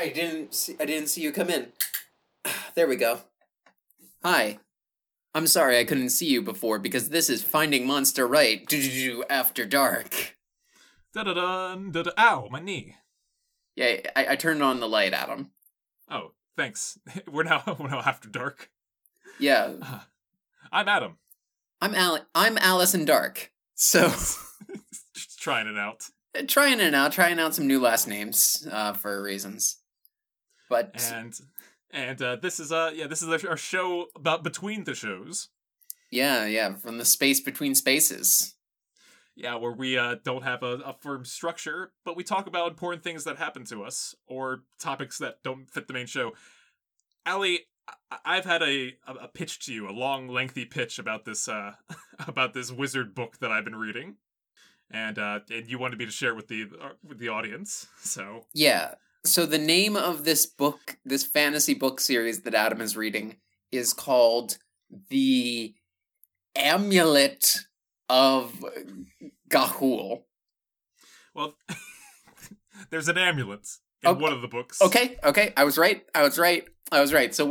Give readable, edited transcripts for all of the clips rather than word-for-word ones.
I didn't see you come in. There we go. Hi. I'm sorry I couldn't see you before because this is Finding Monster Right After Dark. Da-da-dun, da-da. Ow, my knee. Yeah, I turned on the light, Adam. Oh, thanks. We're now After Dark. Yeah. I'm Adam. I'm Allison Dark. So Just trying it out. trying out some new last names for reasons. But and this is our show about between the shows. Yeah, from the space between spaces. Yeah, where we don't have a firm structure, but we talk about important things that happen to us or topics that don't fit the main show. Allie, I've had a pitch to you, a long, lengthy pitch about this about this wizard book that I've been reading, and you wanted me to share it with the audience. So yeah. So the name of this book, this fantasy book series that Adam is reading, is called The Amulet of Ga'Hoole. Well, there's an amulet in one of the books. Okay, I was right. So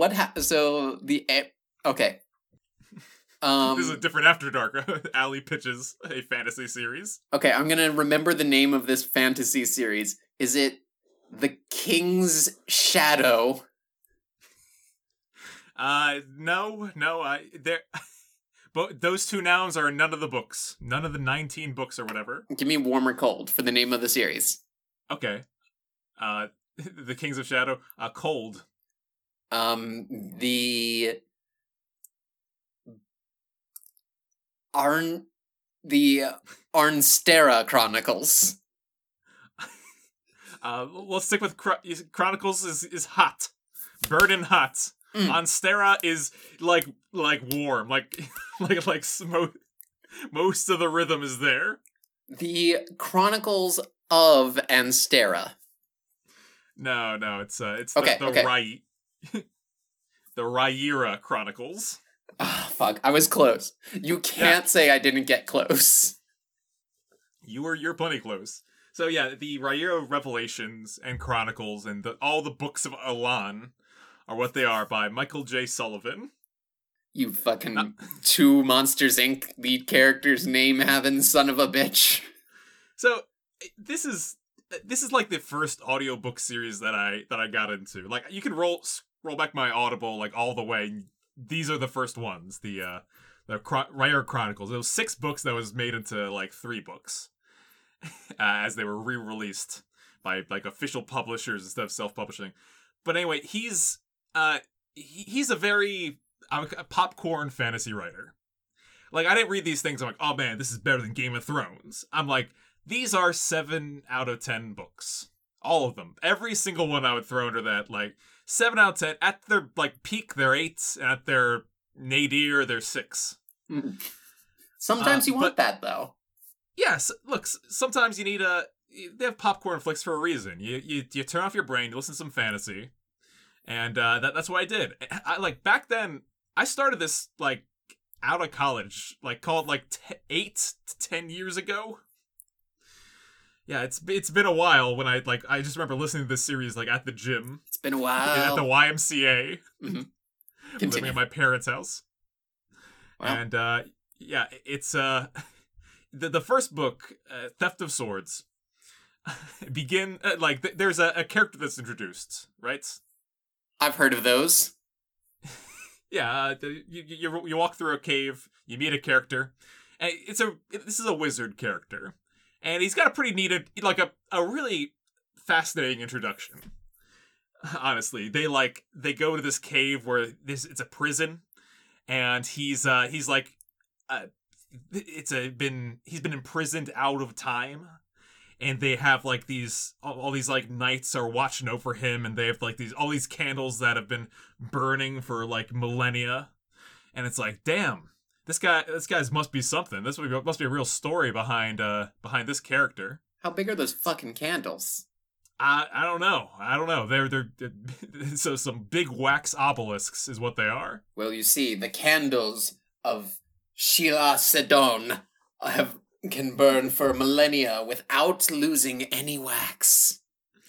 okay. This is a different After Dark. Allie pitches a fantasy series. Okay, I'm gonna remember the name of this fantasy series. Is it The King's Shadow? No. But those two nouns are in none of the books. None of the 19 books or whatever. Give me warm or cold for the name of the series. Okay. The Kings of Shadow. Cold. The Arnstera Chronicles. Let's stick with Chronicles is hot. Burning hot. Arnstera is like warm, like most of the rhythm is there. The Chronicles of Anstera. No, it's okay. The Rhaenyra Chronicles. Oh, fuck, I was close. You can't say I didn't get close. You're plenty close. So yeah, the Rhaenyra Revelations and Chronicles and all the books of Alan are what they are by Michael J. Sullivan. You fucking two Monsters, Inc. lead characters name having son of a bitch. So this is like the first audiobook series that I got into. Like you can roll back my Audible like all the way. These are the first ones. The Rhaenyra Chronicles. It was 6 books that was made into like 3 books as they were re-released by like official publishers instead of self-publishing. But anyway, he's a very popcorn fantasy writer. Like, I didn't read these things, I'm like, oh man, this is better than Game of Thrones. I'm like, these are 7 out of 10 books. All of them. Every single one I would throw under that, like, 7 out of 10. At their, like, peak, they're 8. At their nadir, they're 6. Sometimes you want that, though. Yes, look, sometimes you need they have popcorn flicks for a reason. You turn off your brain, you listen to some fantasy. And that's what I did. I like back then. I started this like out of college, like called like 8 to 10 years ago. Yeah, it's been a while. When I just remember listening to this series like at the gym. It's been a while at the YMCA, living at my parents' house. Wow. And yeah, it's the first book, Theft of Swords. There's a character that's introduced, right? I've heard of those. Yeah, you walk through a cave, you meet a character, and this is a wizard character, and he's got a pretty neat, like a really fascinating introduction. Honestly, they go to this cave where it's a prison, and he's been imprisoned out of time. And they have like all these like knights are watching over him, and they have like all these candles that have been burning for like millennia, and it's like, damn, this guy's must be something. This must be a real story behind this character. How big are those fucking candles? I don't know. They're so some big wax obelisks is what they are. Well, you see, the candles of Sheila Sedon can burn for millennia without losing any wax.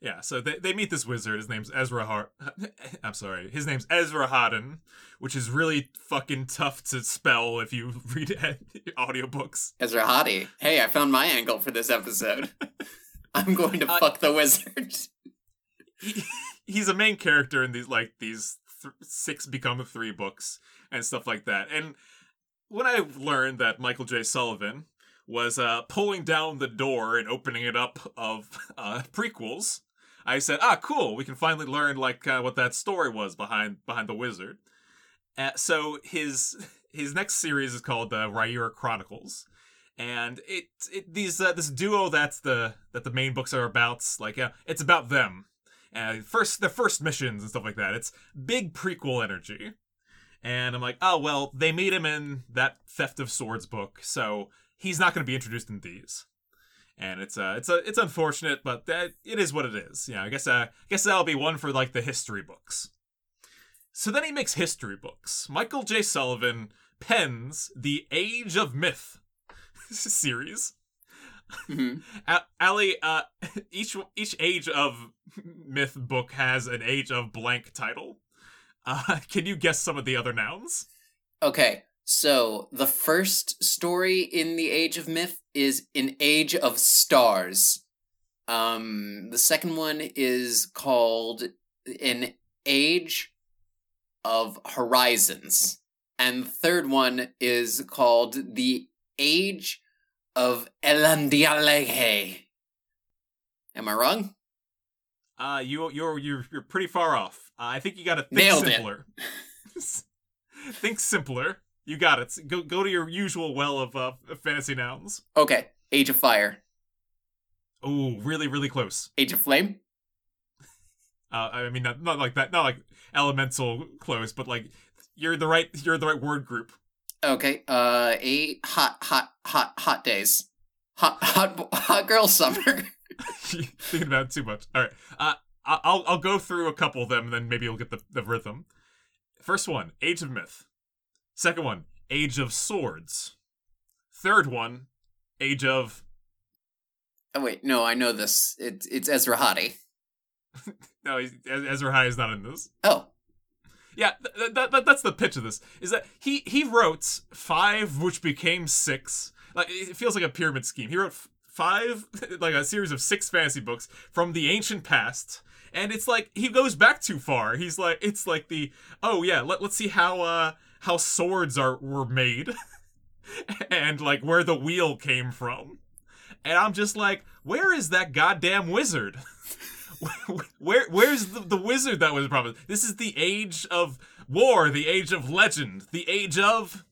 Yeah, so they meet this wizard. His name's I'm sorry. His name's Ezra which is really fucking tough to spell if you read audiobooks. Ezra. Hey, I found my angle for this episode. I'm going to fuck the wizard. He's a main character in these 6 become 3 books and stuff like that. And when I learned that Michael J. Sullivan was pulling down the door and opening it up of prequels, I said, cool, we can finally learn what that story was behind the wizard. So his next series is called Rhaenyra Chronicles, and this duo that the main books are about. It's about them, their first missions and stuff like that. It's big prequel energy, and I'm like, oh well, they made him in that Theft of Swords book, so he's not going to be introduced in these. And it's unfortunate, but it is what it is. Yeah, I guess that'll be one for the history books. So then he makes history books. Michael J. Sullivan pens the Age of Myth series. Mm-hmm. Allie, each Age of Myth book has an Age of blank title. Can you guess some of the other nouns? Okay. So, the first story in the Age of Myth is An Age of Stars. The second one is called An Age of Horizons. And the third one is called The Age of Elandialehe. Am I wrong? You're pretty far off. I think you gotta think Nailed simpler. Think simpler. You got it. Go to your usual well of fantasy nouns. Okay. Age of Fire. Ooh, really, really close. Age of Flame? I mean, not like that. Not like elemental close, but you're the right word group. Okay. Hot days. Hot girl summer. Thinking about it too much. All right. I'll go through a couple of them, and then maybe you'll get the rhythm. First one, Age of Myth. Second one, Age of Swords. Third one, Age of... Oh, wait, no, I know this. It's Ezra Hadi. No, Ezra High is not in this. Oh. Yeah, that's the pitch of this, is that he wrote 5, which became 6. It feels like a pyramid scheme. He wrote 5, a series of 6 fantasy books from the ancient past, and it's he goes back too far. Let's see how swords were made, and where the wheel came from. And I'm just where is that goddamn wizard? Where's the wizard that was promised? This is the age of war, the age of legend, the age of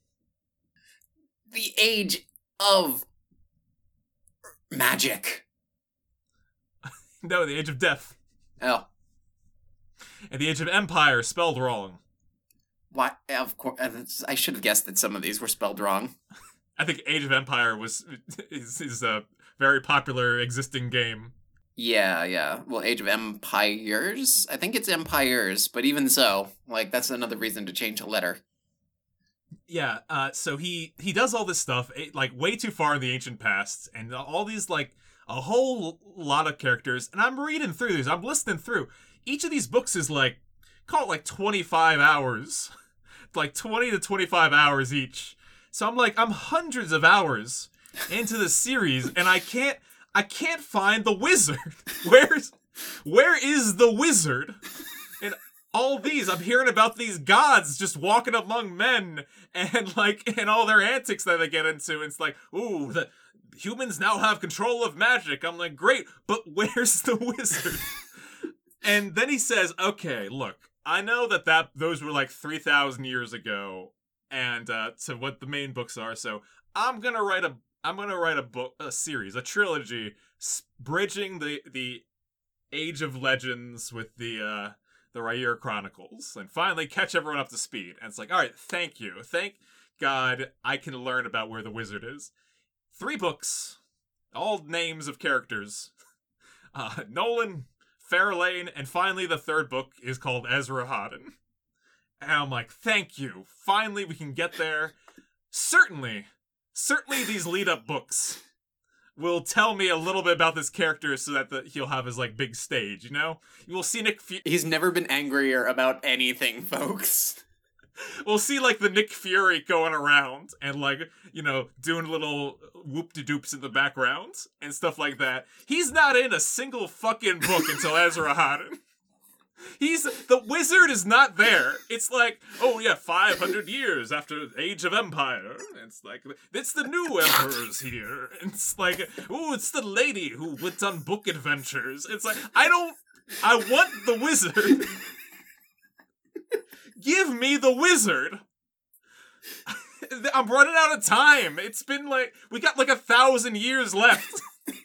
magic. No, the age of death. Oh. And the age of empire, spelled wrong. Why? Of course, I should have guessed that some of these were spelled wrong. I think Age of Empire is a very popular existing game. Yeah. Well, Age of Empires? I think it's Empires, but even so, that's another reason to change a letter. Yeah, so he does all this stuff, way too far in the ancient past, and all these, a whole lot of characters, and I'm reading through these, I'm listening through. Each of these books is, call it 25 hours. 20 to 25 hours each. So I'm hundreds of hours into the series, and I can't find the wizard. Where is the wizard? And all these, I'm hearing about these gods just walking among men, and and all their antics that they get into. And it's ooh, the humans now have control of magic. I'm great, but where's the wizard? And then he says, okay, look, I know that those were 3,000 years ago, and to what the main books are. So I'm gonna write a book, a series, a trilogy, bridging the Age of Legends with the Rhaenyra Chronicles, and finally catch everyone up to speed. And it's all right, thank you, thank God, I can learn about where the wizard is. 3 books, all names of characters. Nolan, Fairlane, and finally the 3rd book is called Ezra Hodden. And I'm thank you. Finally we can get there. Certainly these lead-up books will tell me a little bit about this character so that he'll have his, like, big stage, you know? We'll see He's never been angrier about anything, folks. We'll see, like, the Nick Fury going around and, like, you know, doing little whoop-de-doops in the background and stuff like that. He's not in a single fucking book until Ezra Hodden. The wizard is not there. It's like, oh yeah, 500 years after Age of Empire. It's like, it's the new emperors here. It's like, oh, it's the lady who went on book adventures. It's like, I want the wizard. Give me the wizard. I'm running out of time. It's been like, we got like 1,000 years left.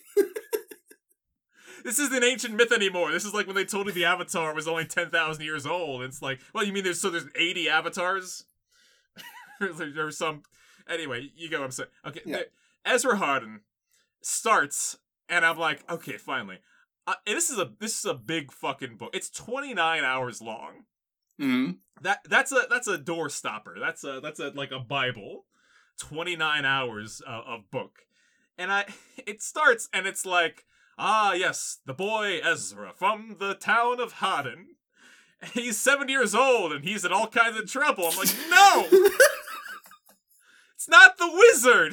This isn't ancient myth anymore. This is like when they told you the Avatar was only 10,000 years old. It's like, well, you mean there's 80 avatars? There's some... Anyway, you go, I'm saying. Okay, yeah. Ezra Hodden starts, and I'm like, okay, finally. And this is a big fucking book. It's 29 hours long. Mm-hmm. That's a door stopper. That's like a Bible. 29 hours of book. And it starts, and it's like, ah, yes, the boy Ezra from the town of Hodden. He's 7 years old and he's in all kinds of trouble. I'm like, no! It's not the wizard!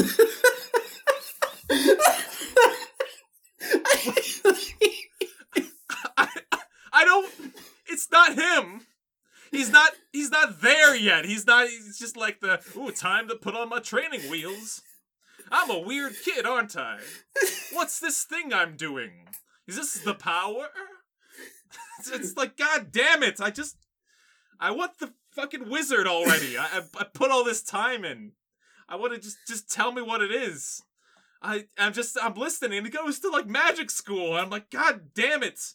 I don't... It's not him! He's not there yet. He's just like time to put on my training wheels. I'm a weird kid, aren't I? What's this thing I'm doing? Is this the power? It's like, god damn it! I want the fucking wizard already. I put all this time in. I want to just tell me what it is. I'm listening, and he goes to like magic school, and I'm like, god damn it!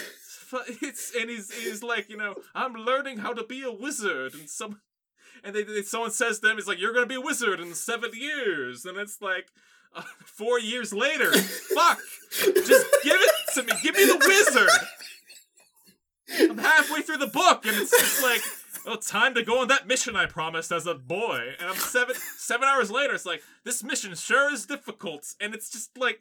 He's like, you know, I'm learning how to be a wizard, and someone says to him, it's like, you're gonna be a wizard in 7 years, and it's like 4 years later. Fuck! Just give it to me. Give me the wizard. I'm halfway through the book, and it's just like, oh, time to go on that mission I promised as a boy. And I'm 7 hours later. It's like, this mission sure is difficult, and it's just like,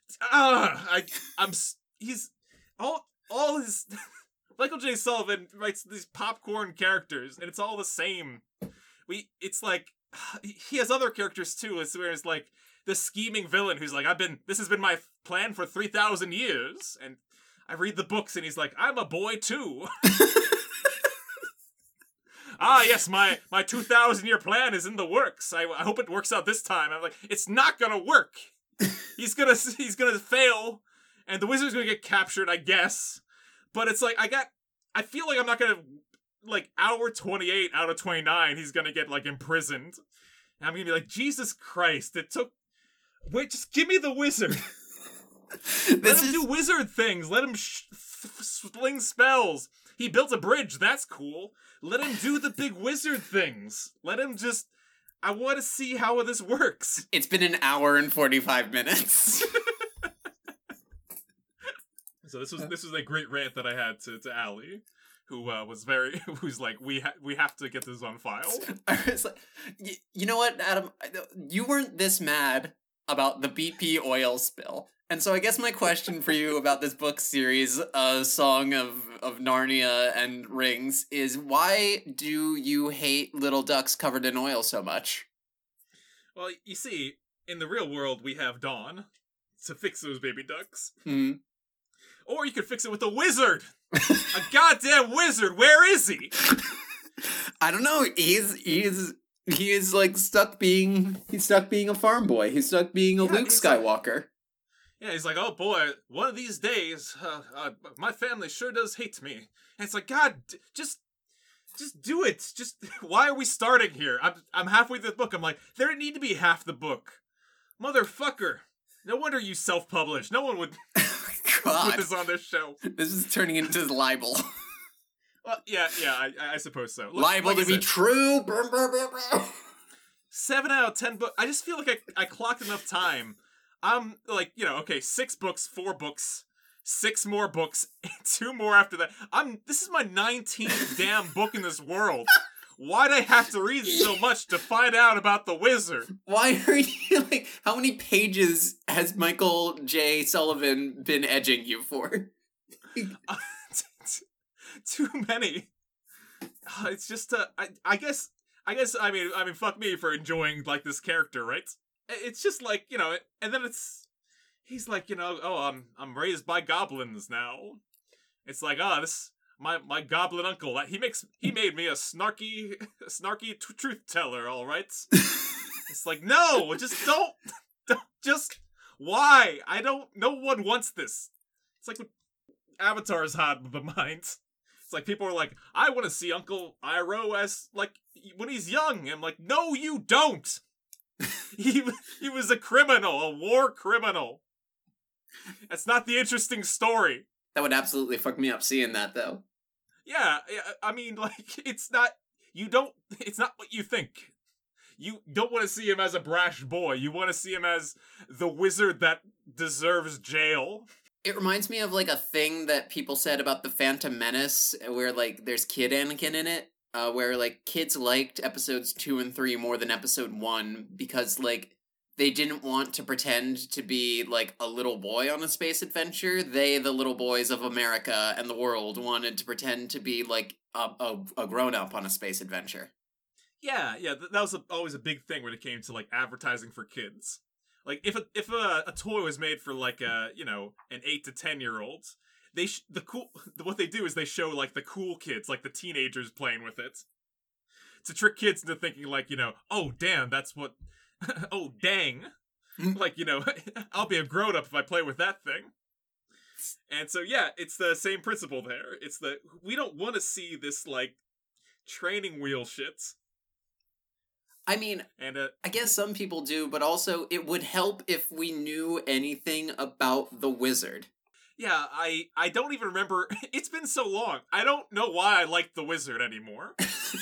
he's all his. Michael J. Sullivan writes these popcorn characters, and it's all the same. It's like, he has other characters too. It's where it's like the scheming villain who's like, this has been my plan for 3,000 years, and I read the books, and he's like, I'm a boy too. Yes, my 2,000-year plan is in the works. I hope it works out this time. I'm like, it's not gonna work. He's gonna fail, and the wizard's gonna get captured, I guess. But it's like, I feel like I'm not gonna, like, hour 28 out of 29, he's gonna get, like, imprisoned. And I'm gonna be like, Jesus Christ, wait, just give me the wizard. Let him do wizard things. Let him sling spells. He built a bridge. That's cool. Let him do the big wizard things. Let him just... I want to see how this works. It's been an hour and 45 minutes. So this was a great rant that I had to Allie, who who's like, we have to get this on file. I was like, you know what, Adam? You weren't this mad about the BP oil spill. And so I guess my question for you about this book series, Song of Narnia and Rings, is why do you hate little ducks covered in oil so much? Well, you see, in the real world, we have Dawn to fix those baby ducks. Mm-hmm. Or you could fix it with a wizard! A goddamn wizard! Where is he? I don't know. He is like stuck being a farm boy. He's stuck being a Luke Skywalker. Yeah, he's like, oh boy, one of these days, my family sure does hate me. And it's like, God, just do it. Just, why are we starting here? I'm halfway through the book. I'm like, there didn't need to be half the book. Motherfucker. No wonder you self-publish. No one would put this on their show. This is turning into libel. Well, yeah, I suppose so. Look, libel to be true. 7 out of 10 books. I just feel like I clocked enough time. I'm like, you know, okay, 6 books, 4 books, 6 more books, 2 more after that. This is my 19th damn book in this world. Why'd I have to read so much to find out about the wizard? Why are you, like, how many pages has Michael J. Sullivan been edging you for? Too many. It's just, I guess, I mean, fuck me for enjoying, like, this character, right? It's just like, you know, and then he's like, you know, oh, I'm raised by goblins now. It's like, my goblin uncle, he made me a snarky truth teller, all right? It's like, no, just don't, just, why? No one wants this. It's like what Avatar's had the mind. It's like, people are like, I want to see Uncle Iroh as, like, when he's young. I'm like, no, you don't! He was a criminal, a war criminal. That's not the interesting story. That would absolutely fuck me up seeing that, though. Yeah, I mean, like, it's not what you think. You don't want to see him as a brash boy. You want to see him as the wizard that deserves jail. It reminds me of, like, a thing that people said about the Phantom Menace, where, like, there's Kid Anakin in it, where, like, kids liked episodes 2 and 3 more than episode 1 because, like, they didn't want to pretend to be, like, a little boy on a space adventure. They, the little boys of America and the world, wanted to pretend to be, like, a grown-up on a space adventure. Yeah, that was always a big thing when it came to, like, advertising for kids. Like, if a toy was made for, like, you know, an 8 to 10-year-old, what they do is they show, like, the cool kids, like the teenagers playing with it, to trick kids into thinking, like, you know, oh damn, that's what, oh dang, like, you know, I'll be a grown up if I play with that thing. And so yeah, it's the same principle there. It's we don't want to see this, like, training wheel shit. I mean, and I guess some people do, but also it would help if we knew anything about the wizard. Yeah, I don't even remember. It's been so long. I don't know why I like the wizard anymore.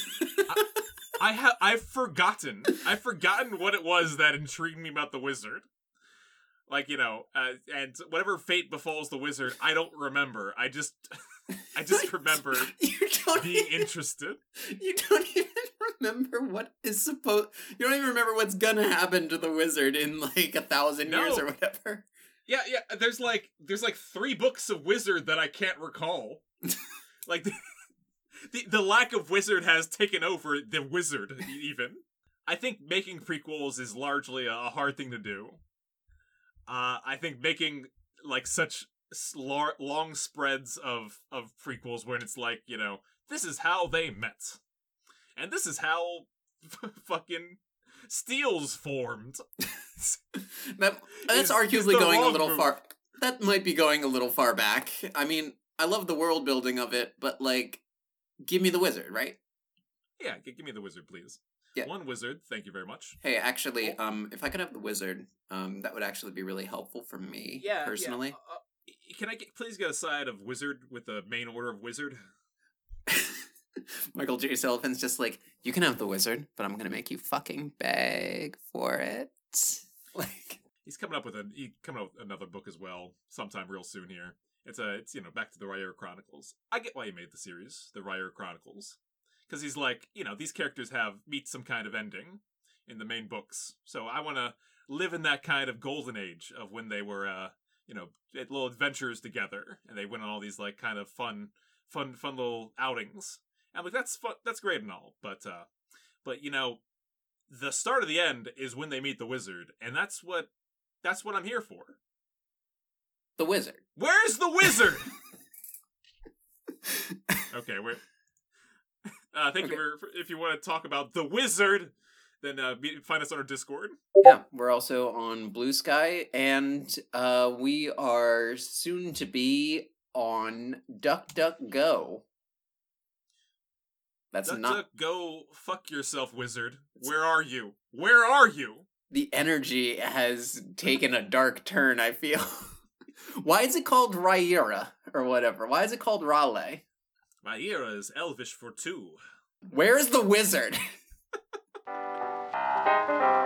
I've forgotten. I've forgotten what it was that intrigued me about the wizard. Like, you know, and whatever fate befalls the wizard, I don't remember. I just remember being interested. You don't even remember what is supposed. You don't even remember what's gonna happen to the wizard in, like, 1,000 years or whatever. Yeah. There's like 3 books of wizard that I can't recall. Like the lack of wizard has taken over the wizard. Even I think making prequels is largely a hard thing to do. I think making, like, such long spreads of prequels when it's like, you know, this is how they met, and this is how fucking Steel's formed. That's arguably going a little far. That might be going a little far back. I mean, I love the world building of it, but, like, give me the wizard, right? Yeah, give me the wizard, please. Yeah. 1 wizard, thank you very much. Hey, actually, if I could have the wizard, that would actually be really helpful for me, personally. Yeah. Can I please get a side of wizard with the main order of wizard? Michael J. Sullivan's just like, you can have the wizard, but I'm gonna make you fucking beg for it. Like, he's coming up with another book as well, sometime real soon here. It's you know, back to the Rhaegar Chronicles. I get why he made the series, the Rhaegar Chronicles. Because he's like, you know, these characters meet some kind of ending in the main books. So I want to live in that kind of golden age of when they were, you know, little adventures together. And they went on all these, like, kind of fun little outings. And, like, that's fun, that's great and all. But, you know, the start of the end is when they meet the wizard. And that's what I'm here for. The wizard. Where's the wizard? Okay, wait. Thank you for if you want to talk about the wizard, then find us on our Discord. Yeah, we're also on Blue Sky, and we are soon to be on DuckDuckGo. That's DuckDuckGo, fuck yourself, wizard. Where are you? Where are you? The energy has taken a dark turn, I feel. Why is it called Rhaenyra, or whatever? Why is it called Raleigh? Rhaenyra is Elvish for 2. Where is the wizard?